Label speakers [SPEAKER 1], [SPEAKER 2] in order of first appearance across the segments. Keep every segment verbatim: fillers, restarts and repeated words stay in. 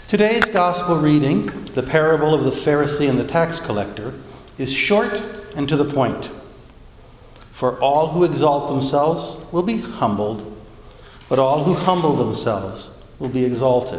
[SPEAKER 1] Today's gospel reading, the parable of the Pharisee and the tax collector, is short and to the point. For all who exalt themselves will be humbled, but all who humble themselves will be exalted.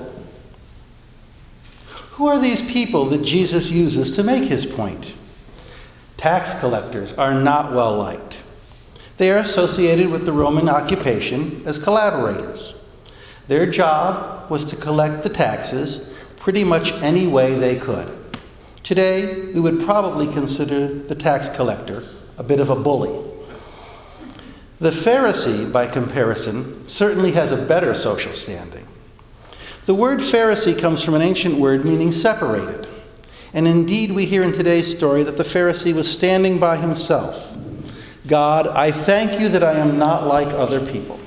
[SPEAKER 1] Who are these people that Jesus uses to make his point? Tax collectors are not well liked. They are associated with the Roman occupation as collaborators. Their job was to collect the taxes pretty much any way they could. Today, we would probably consider the tax collector a bit of a bully. The Pharisee, by comparison, certainly has a better social standing. The word Pharisee comes from an ancient word meaning separated. And indeed, we hear in today's story that the Pharisee was standing by himself. God, I thank you that I am not like other people.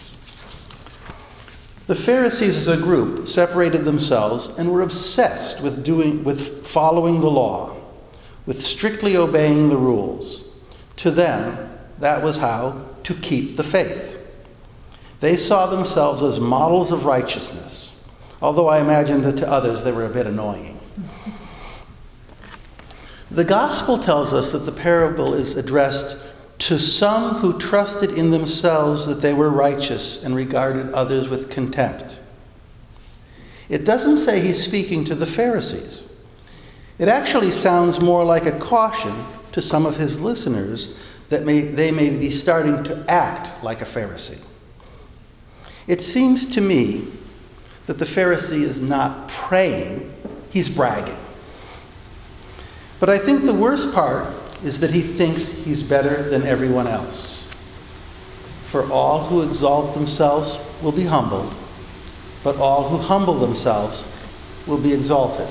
[SPEAKER 1] The Pharisees as a group separated themselves and were obsessed with doing, with following the law, with strictly obeying the rules. To them, that was how to keep the faith. They saw themselves as models of righteousness, although I imagine that to others they were a bit annoying. The gospel tells us that the parable is addressed to some who trusted in themselves that they were righteous and regarded others with contempt. It doesn't say he's speaking to the Pharisees. It actually sounds more like a caution to some of his listeners that may, they may be starting to act like a Pharisee. It seems to me that the Pharisee is not praying, he's bragging. But I think the worst part is that he thinks he's better than everyone else. For all who exalt themselves will be humbled, but all who humble themselves will be exalted.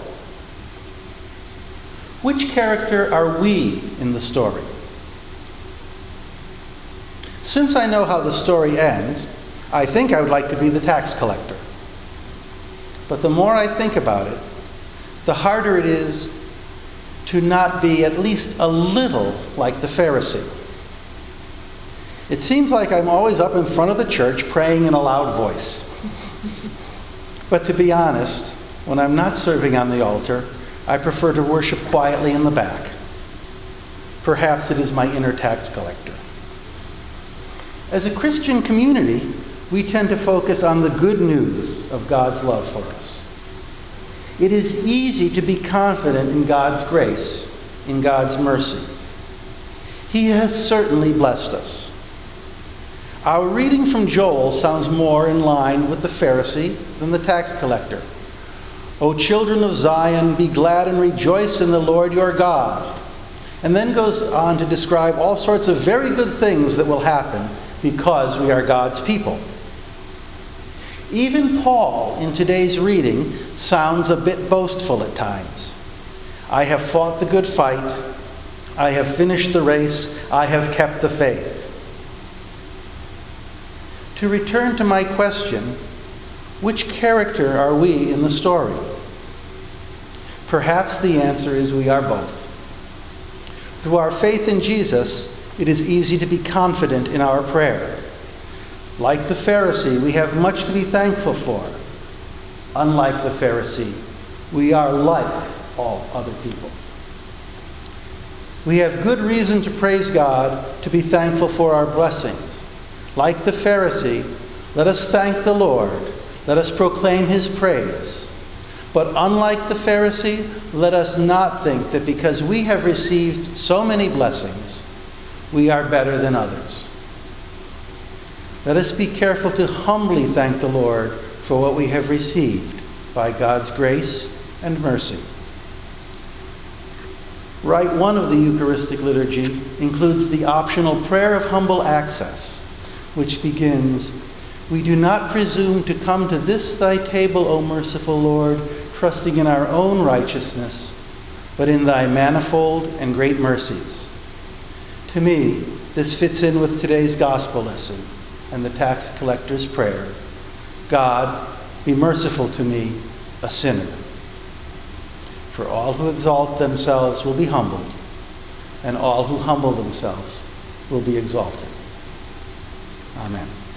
[SPEAKER 1] Which character are we in the story? Since I know how the story ends, I think I would like to be the tax collector. But the more I think about it, the harder it is to not be at least a little like the Pharisee. It seems like I'm always up in front of the church praying in a loud voice. But to be honest, when I'm not serving on the altar, I prefer to worship quietly in the back. Perhaps it is my inner tax collector. As a Christian community, we tend to focus on the good news of God's love for us. It is easy to be confident in God's grace, in God's mercy. He has certainly blessed us. Our reading from Joel sounds more in line with the Pharisee than the tax collector. O children of Zion, be glad and rejoice in the Lord your God. And then goes on to describe all sorts of very good things that will happen because we are God's people. Even Paul, in today's reading, sounds a bit boastful at times. I have fought the good fight. I have finished the race. I have kept the faith. To return to my question, which character are we in the story? Perhaps the answer is we are both. Through our faith in Jesus, it is easy to be confident in our prayer. Like the Pharisee, we have much to be thankful for. Unlike the Pharisee, we are like all other people. We have good reason to praise God, to be thankful for our blessings. Like the Pharisee, let us thank the Lord. Let us proclaim his praise. But unlike the Pharisee, let us not think that because we have received so many blessings, we are better than others. Let us be careful to humbly thank the Lord for what we have received by God's grace and mercy. Rite one of the Eucharistic liturgy includes the optional prayer of humble access, which begins, we do not presume to come to this thy table, O merciful Lord, trusting in our own righteousness, but in thy manifold and great mercies. To me, this fits in with today's gospel lesson and the tax collector's prayer. God, be merciful to me, a sinner. For all who exalt themselves will be humbled, and all who humble themselves will be exalted. Amen.